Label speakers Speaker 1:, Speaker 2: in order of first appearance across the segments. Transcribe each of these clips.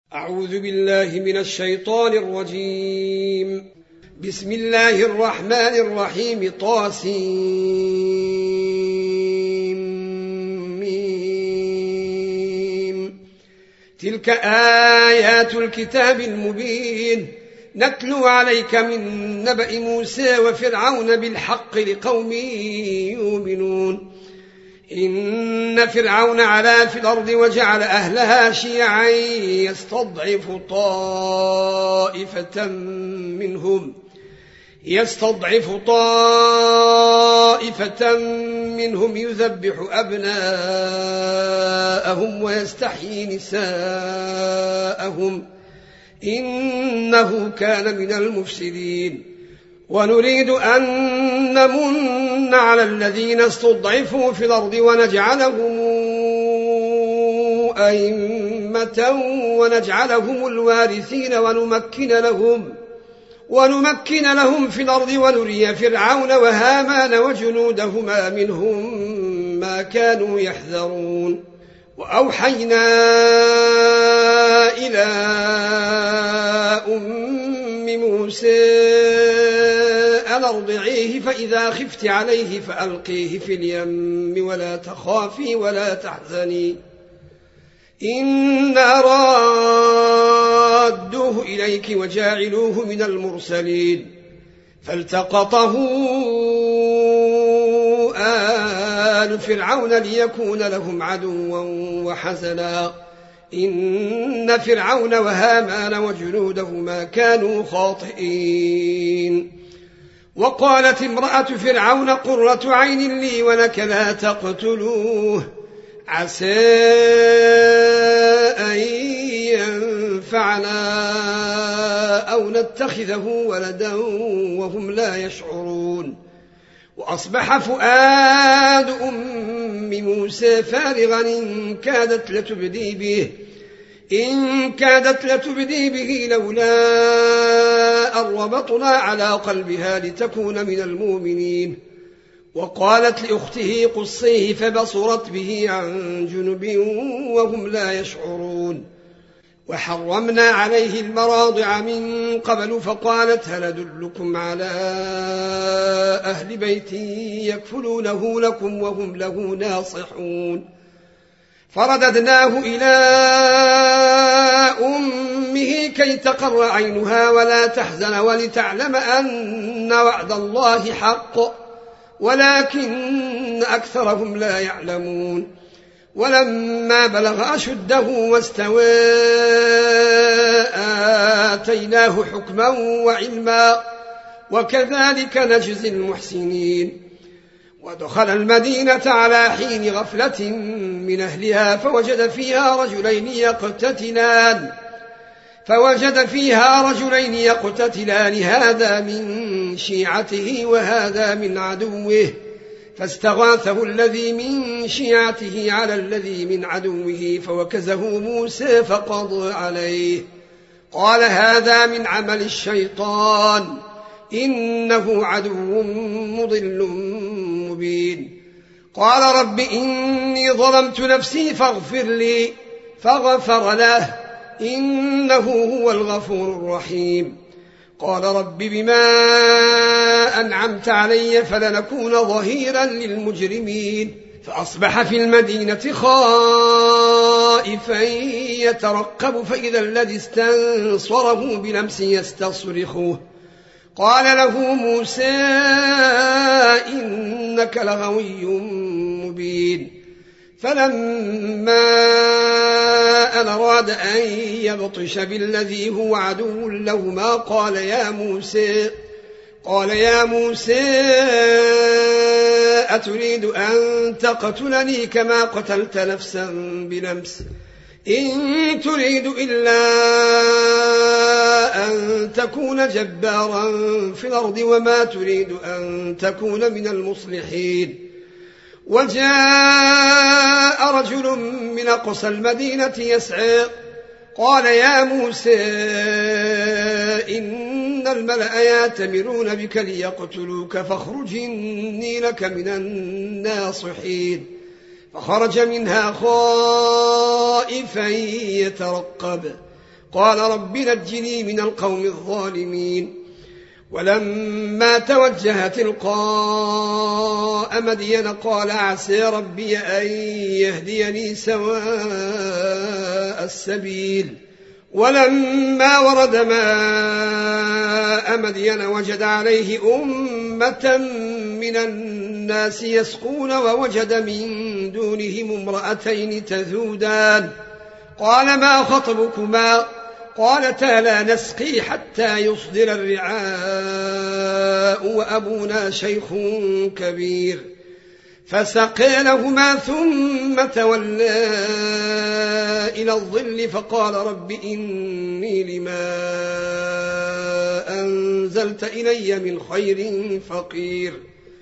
Speaker 1: أعوذ بالله من الشيطان الرجيم. بسم الله الرحمن الرحيم. طاسيم. تلك آيات الكتاب المبين نتلو عليك من نبأ موسى وفرعون بالحق لقوم يؤمنون. إن فرعون علا في الأرض وجعل أهلها شيعا يستضعف طائفة منهم يذبح أبناءهم ويستحيي نساءهم إنه كان من المفسدين. ونريد أن نمن على الذين استضعفوا في الأرض ونجعلهم أئمة ونجعلهم الوارثين ونمكن لهم في الأرض ونري فرعون وهامان وجنودهما منهم ما كانوا يحذرون. وأوحينا إلى موسى أن أرضعيه فإذا خفت عليه فألقيه في اليم ولا تخافي ولا تحزني إنا رادوه إليك وجاعلوه من المرسلين. فالتقطه آل فرعون ليكون لهم عدوا وحزنا إن فرعون وهامان وجنودهما كانوا خاطئين. وقالت امرأة فرعون قرة عين لي ولك لا تقتلوه عسى أن ينفعنا أو نتخذه ولدا وهم لا يشعرون. وأصبح فؤاد أم موسى فارغا إن كادت لتبدي به لولا أن ربطنا على قلبها لتكون من المؤمنين. وقالت لأخته قصيه فبصرت به عن جنب وهم لا يشعرون. وحرمنا عليه المراضع من قبل فقالت هل أدلكم على أهل بيت يكفلونه لكم وهم له ناصحون. فرددناه إلى أمه كي تقر عينها ولا تحزن ولتعلم أن وعد الله حق ولكن أكثرهم لا يعلمون. ولما بلغ أشده واستوى آتيناه حكما وعلما وكذلك نجزي المحسنين. ودخل المدينة على حين غفلة من أهلها فوجد فيها رجلين يقتتلان هذا من شيعته وهذا من عدوه فاستغاثه الذي من شيعته على الذي من عدوه فوكزه موسى فقضى عليه قال هذا من عمل الشيطان إنه عدو مضل مبين. قال رب إني ظلمت نفسي فاغفر لي فغفر له إنه هو الغفور الرحيم. قال رب بما أنعمت علي فلنكون ظهيرا للمجرمين. فأصبح في المدينة خائفا يترقب فإذا الذي استنصره بلمس يستصرخه قال له موسى إنك لغوي مبين. فلما أن أراد أن يبطش بالذي هو عدو لهما قال يا موسى أتريد أن تقتلني كما قتلت نفسا بنفس إن تريد إلا أن تكون جبارا في الأرض وما تريد أن تكون من المصلحين. وجاء رجل من أقصى المدينة يسعى قال يا موسى إن الملأ يأتمرون بك ليقتلوك فاخرج إني لك من الناصحين. فخرج منها خائفا يترقب قال رب نجني من القوم الظالمين. ولما توجه تلقاء مدين قال عسى ربي أن يهديني سواء السبيل. ولما ورد ماء مدين وجد عليه أمة من الناس يسقون ووجد من دونهم امرأتين تذودان قال ما خطبكما قالتا لا نسقي حتى يصدر الرعاء وأبونا شيخ كبير فسقي لهما ثم تولى إلى الظل فقال رب إني لما أنزلت إلي من خير فقير.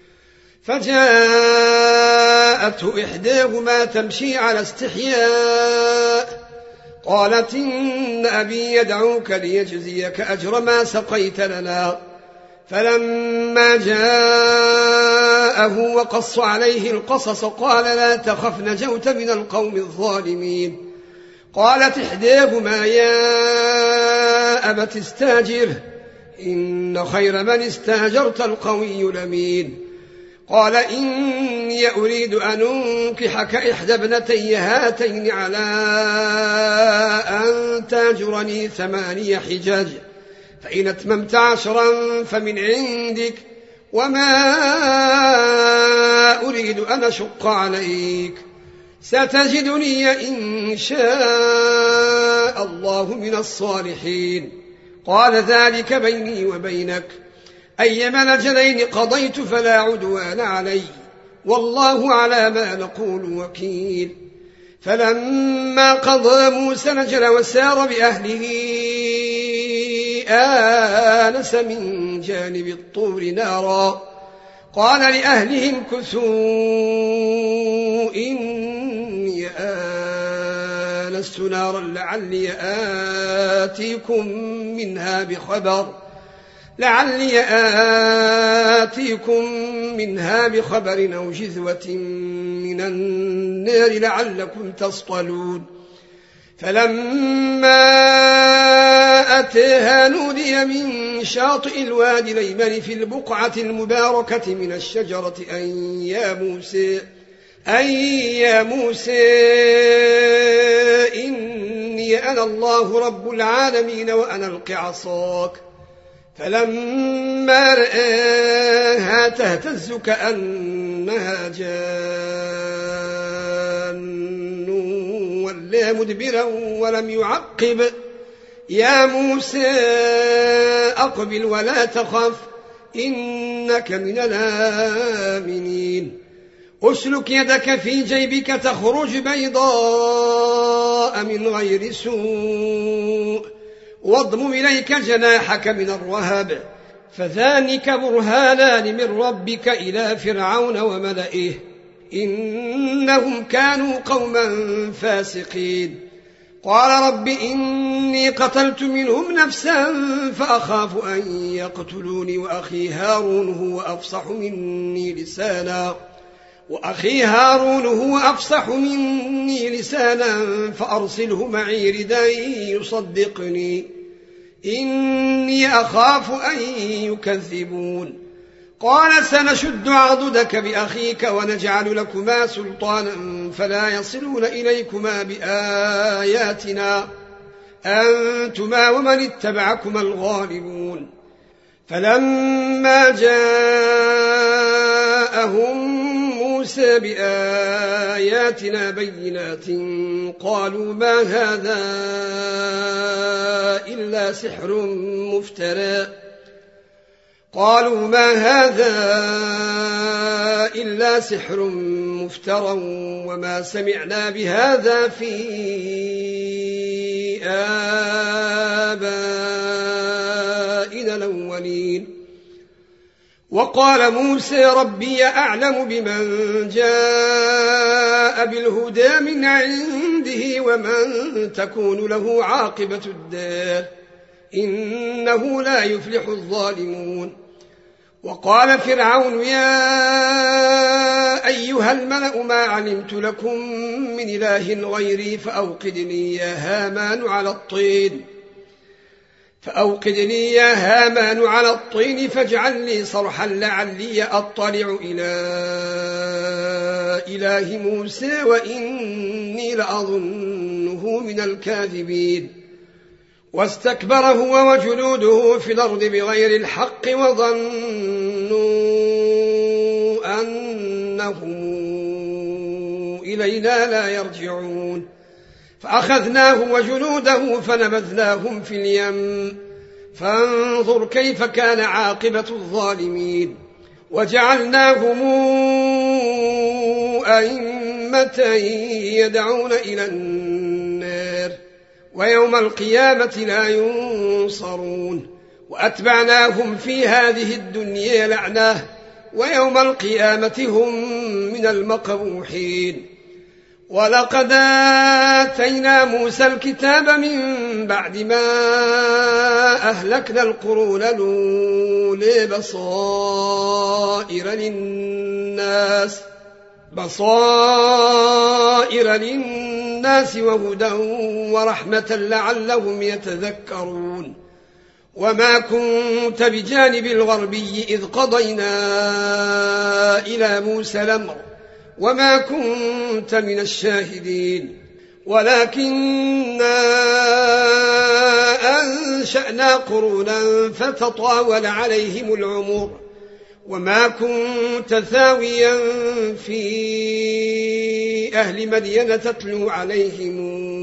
Speaker 1: فجاءته إحداهما تمشي على استحياء قالت إن أبي يدعوك ليجزيك أجر ما سقيت لنا. فلما جاءه وقص عليه القصص قال لا تخف نجوت من القوم الظالمين. قالت إحداهما يا أبت استاجره إن خير من استاجرت القوي الأمين. قال إني أريد أن أنكحك إحدى ابنتي هاتين على أن تاجرني 8 حجاج فإن أتممت 10 فمن عندك وما أريد أن أشق عليك ستجدني إن شاء الله من الصالحين. قال ذلك بيني وبينك أيما الأجلين قضيت فلا عدوان علي والله على ما نقول وكيل. فلما قضى موسى الأجل وسار بأهله آنس من جانب الطور نارا قال لأهلهم كثوا إني آنست نارا لعلي آتيكم منها بخبر أو جذوة من النار لعلكم تصطلون. فلما أتاها نودي من شاطئ الوادي الأيمن في البقعة المباركة من الشجرة أن يا موسى إني أنا الله رب العالمين وأنا ألق عصاك. فلما رآها تهتز كأنها جان ولا مدبرا ولم يعقب يا موسى أقبل ولا تخف إنك من الآمنين. أسلك يدك في جيبك تخرج بيضاء من غير سوء واضمم إليك جناحك من الرهب فذلك برهانان من ربك إلى فرعون وملئه إنهم كانوا قوما فاسقين. قال رب إني قتلت منهم نفسا فأخاف أن يقتلوني وأخي هارون هو أفصح مني لسانا فأرسله معي ردا يصدقني إني أخاف أن يكذبون. قال سنشد عضدك بأخيك ونجعل لكما سلطانا فلا يصلون إليكما بآياتنا أنتما ومن اتبعكما الغالبون. فلما جاءهم موسى بآياتنا بينات قالوا ما هذا إلا سحر مفترى وما سمعنا بهذا في آبائنا الأولين. وقال موسى ربي أعلم بمن جاء بالهدى من عنده ومن تكون له عاقبة الدار إنه لا يفلح الظالمون. وقال فرعون يا أيها الملأ ما علمت لكم من إله غيري فأوقد لي يا هامان على الطين فأوقد لي يا هامان على الطين فاجعل لي صرحا لعلي أطلع إلى إله موسى وإني لأظنه من الكاذبين. واستكبر هو وجنوده في الأرض بغير الحق وظنوا أنهم إلينا لا يرجعون. فأخذناه وجنوده فنبذناهم في اليم فانظر كيف كان عاقبة الظالمين. وجعلناهم أئمة يدعون إلى النار ويوم القيامة لا ينصرون. وأتبعناهم في هذه الدنيا لعنة ويوم القيامة هم من المقبوحين. ولقد آتينا موسى الكتاب من بعد ما أهلكنا القرون الأولى بصائر للناس وهدى ورحمة لعلهم يتذكرون. وما كنت بجانب الغربي إذ قضينا إلى موسى الأمر وما كنت من الشاهدين ولكننا أنشأنا قرونا فتطاول عليهم العمر وما كنت ثاويا في أهل مدين تتلو عليهم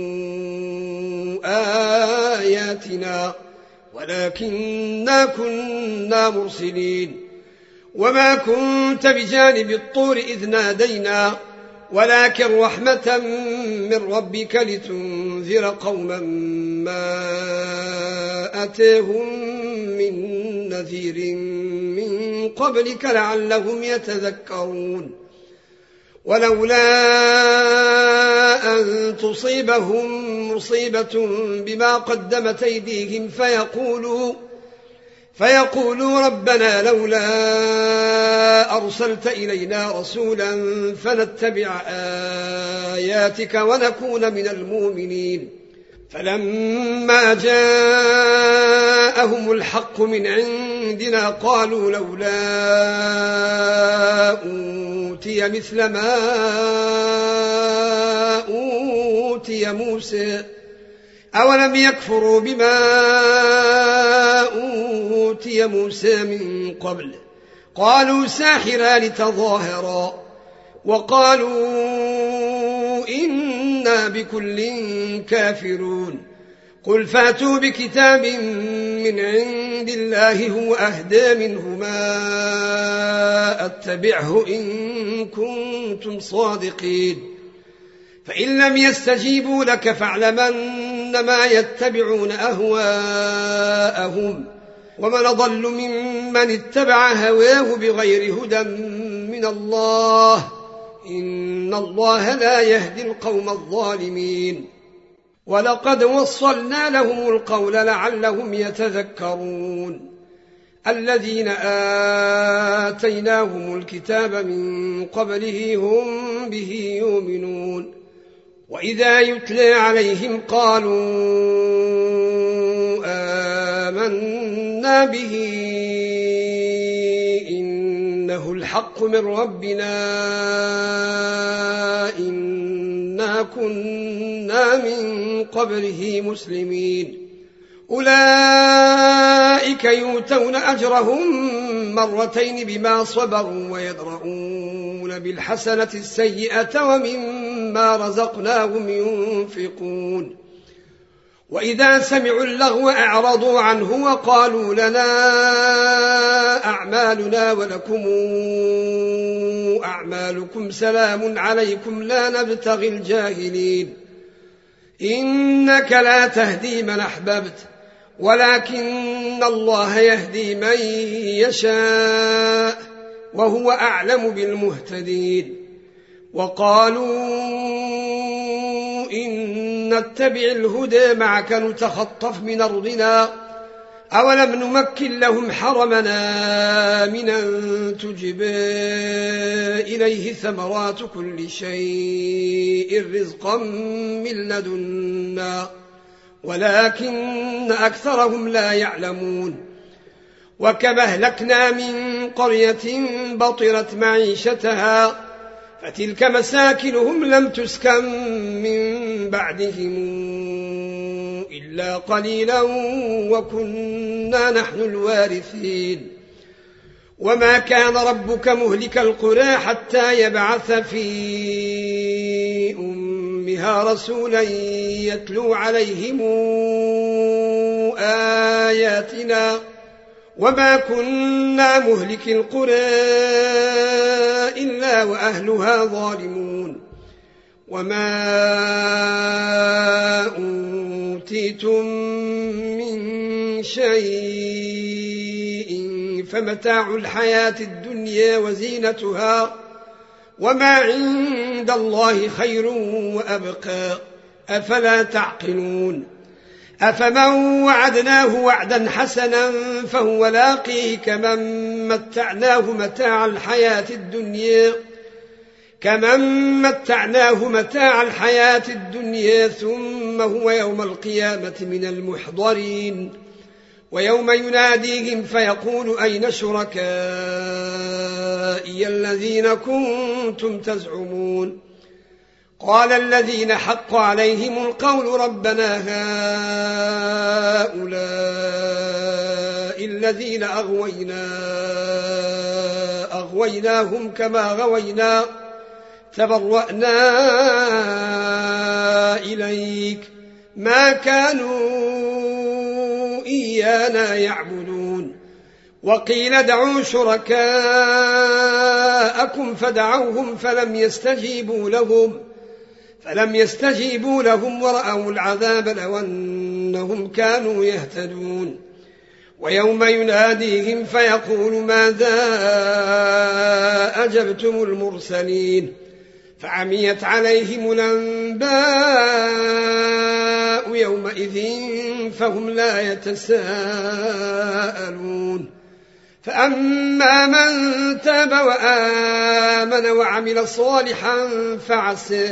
Speaker 1: آياتنا ولكننا كنا مرسلين. وما كنت بجانب الطور إذ نادينا ولكن رحمة من ربك لتنذر قوما ما أتاهم من نذير من قبلك لعلهم يتذكرون. ولولا أن تصيبهم مصيبة بما قدمت أيديهم فيقولوا ربنا لولا أرسلت إلينا رسولا فنتبع آياتك ونكون من المؤمنين. فلما جاءهم الحق من عندنا قالوا لولا أوتي مثل ما أوتي موسى أولم يكفروا بما أوتي موسى من قبل قالوا ساحران تظاهرا وقالوا إنا بكل كافرون. قل فاتوا بكتاب من عند الله هو أهدى منهما أتبعه إن كنتم صادقين. فإن لم يستجيبوا لك فاعلم أنما يتبعون أهواءهم ومن أضل ممن اتبع هواه بغير هدى من الله إن الله لا يهدي القوم الظالمين. ولقد وصلنا لهم القول لعلهم يتذكرون. الذين آتيناهم الكتاب من قبله هم به يؤمنون. وإذا يتلى عليهم قالوا آمنا به إنه الحق من ربنا إنا كنا من قبله مسلمين. أولئك يؤتون أجرهم مرتين بما صبروا ويدرؤون بالحسنة السيئة ومما رزقناهم ينفقون. وإذا سمعوا اللغو أعرضوا عنه وقالوا لنا أعمالنا ولكم أعمالكم سلام عليكم لا نبتغي الجاهلين. إنك لا تهدي من أحببت ولكن الله يهدي من يشاء وهو أعلم بالمهتدين. وقالوا إن نتبع الهدى معك نتخطف من أرضنا أولم نمكن لهم حرمنا آمنا تجبى إليه ثمرات كل شيء رزقا من لدنا ولكن أكثرهم لا يعلمون. وكما أهلكنا من قرية بطرت معيشتها فتلك مساكنهم لم تسكن من بعدهم إلا قليلا وكنا نحن الوارثين. وما كان ربك مهلك القرى حتى يبعث في أمها رسولا يتلو عليهم آياتنا وما كنا مهلك القرى إلا وأهلها ظالمون. وما أوتيتم من شيء فمتاع الحياة الدنيا وزينتها وما عند الله خير وأبقى أفلا تعقلون. أفمن وعدناه وعدا حسنا فهو لاقيه كمن متعناه متاع الحياة الدنيا ثم هو يوم القيامة من المحضرين. ويوم يناديهم فيقول أين شركائي الذين كنتم تزعمون قال الذين حق عليهم القول ربنا هؤلاء الذين أغويناهم كما غوينا تبرأنا إليك ما كانوا إيانا يعبدون. وقيل ادعوا شركاءكم فدعوهم فلم يستجيبوا لهم ورأوا العذاب لو أنهم كانوا يهتدون. ويوم يناديهم فيقول ماذا أجبتم المرسلين فعميت عليهم الأنباء يومئذ فهم لا يتساءلون. فأما من تاب وآمن وعمل صالحا فعسى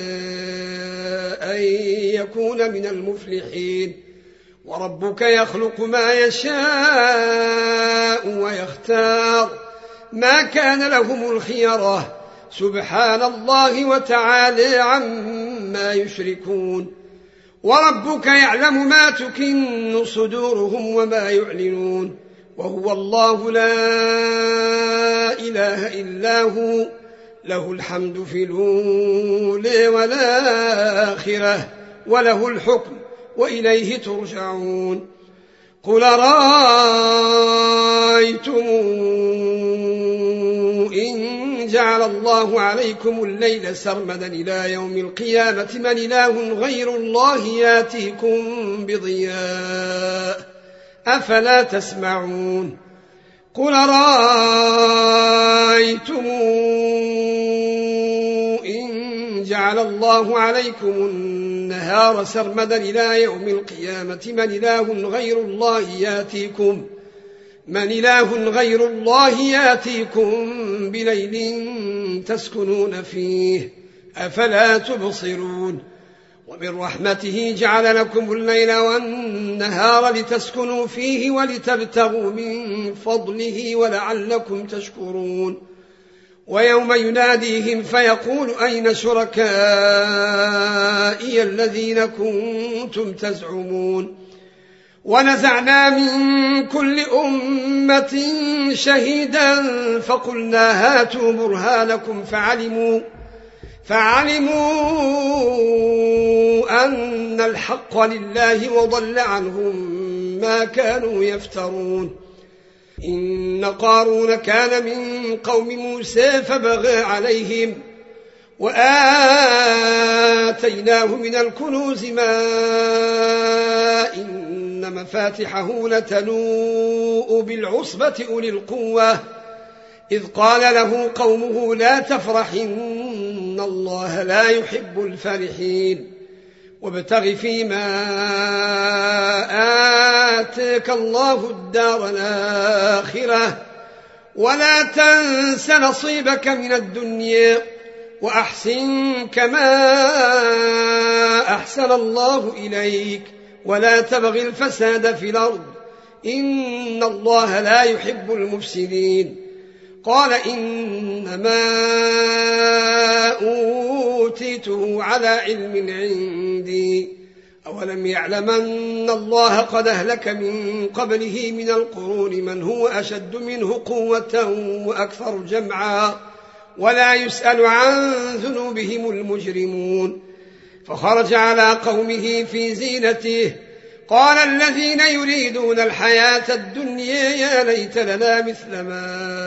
Speaker 1: أن يكون من المفلحين. وربك يخلق ما يشاء ويختار ما كان لهم الخيرة سبحان الله وتعالى عما يشركون. وربك يعلم ما تكن صدورهم وما يعلنون وهو الله لا إله إلا هو له الحمد في الأولى والآخرة وله الحكم وإليه ترجعون. قل رأيتم إن جعل الله عليكم الليل سرمدا إلى يوم القيامة من إله غير الله ياتيكم بضياء أفلا تسمعون. قل رأيتم إن جعل الله عليكم النهار سرمدا إلى يوم القيامة من إله غير الله ياتيكم بليل تسكنون فيه أفلا تبصرون. ومن رحمته جعل لكم الليل والنهار لتسكنوا فيه ولتبتغوا من فضله ولعلكم تشكرون. ويوم يناديهم فيقول أين شركائي الذين كنتم تزعمون ونزعنا من كل أمة شهيدا فقلنا هاتوا برهانكم فعلموا أن الحق لله وضل عنهم ما كانوا يفترون. إن قارون كان من قوم موسى فبغى عليهم وآتيناه من الكنوز ما إن مفاتحه لتنوء بالعصبة أولي القوة إذ قال له قومه لا تفرح إن الله لا يحب الفرحين. وابتغ فيما آتاك الله الدار الآخرة ولا تنس نصيبك من الدنيا وأحسن كما أحسن الله إليك ولا تبغ الفساد في الأرض إن الله لا يحب المفسدين. قال إنما أوتيته على علم عندي أولم يعلم أن الله قد أهلك من قبله من القرون من هو أشد منه قوة وأكثر جمعا ولا يسأل عن ذنوبهم المجرمون. فخرج على قومه في زينته قال الذين يريدون الحياة الدنيا يا ليت لنا مثل ما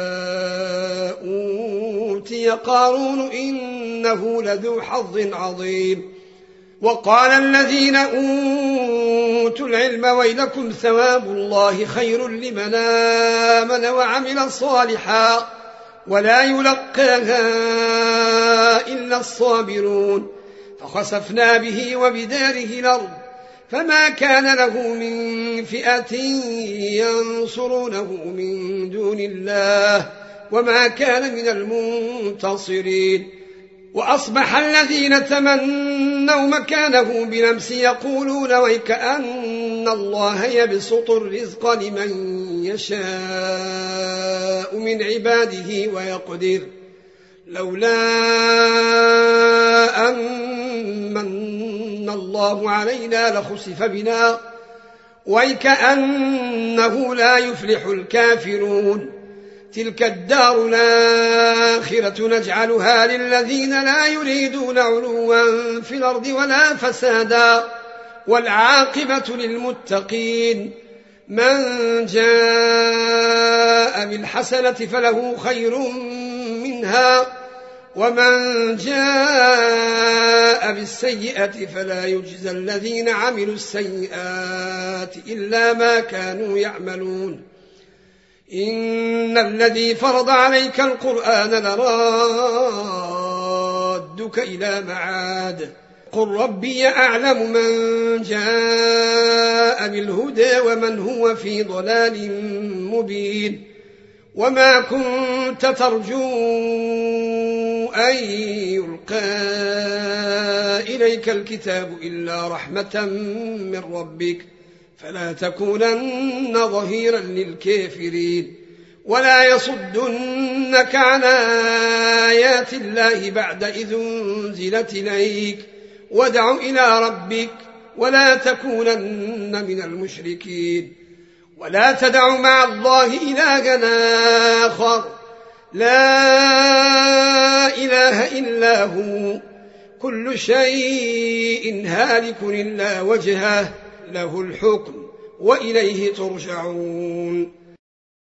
Speaker 1: أوتي قارون إنه لذو حظ عظيم. وقال الذين أوتوا العلم ويلكم ثواب الله خير لمن آمن وعمل صالحا ولا يلقاها إلا الصابرون. فخسفنا به وبداره الأرض فما كان له من فئة ينصرونه من دون الله وما كان من المنتصرين. وأصبح الذين تمنوا مكانه بالأمس يقولون ويكأن الله يبسط الرزق لمن يشاء من عباده ويقدر لولا أن من الله علينا لخسف بنا ويكأنه لا يفلح الكافرون. تلك الدار الآخرة نجعلها للذين لا يريدون علوا في الأرض ولا فسادا والعاقبة للمتقين. من جاء بالحسنة فله خير منها ومن جاء بالسيئة فلا يجزى الذين عملوا السيئات إلا ما كانوا يعملون. إن الذي فرض عليك القرآن لرادك إلى معاد قل ربي أعلم من جاء بالهدى ومن هو في ضلال مبين. وما كنت ترجو أن يلقى إليك الكتاب إلا رحمة من ربك فلا تكونن ظهيرا للكافرين ولا يصدنك عن آيات الله بعد إذ أنزلت إليك وادع إلى ربك ولا تكونن من المشركين. ولا تدع مع الله إلها آخر لا إله إلا هو كل شيء هالك إلا وجهه له الحكم وإليه ترجعون.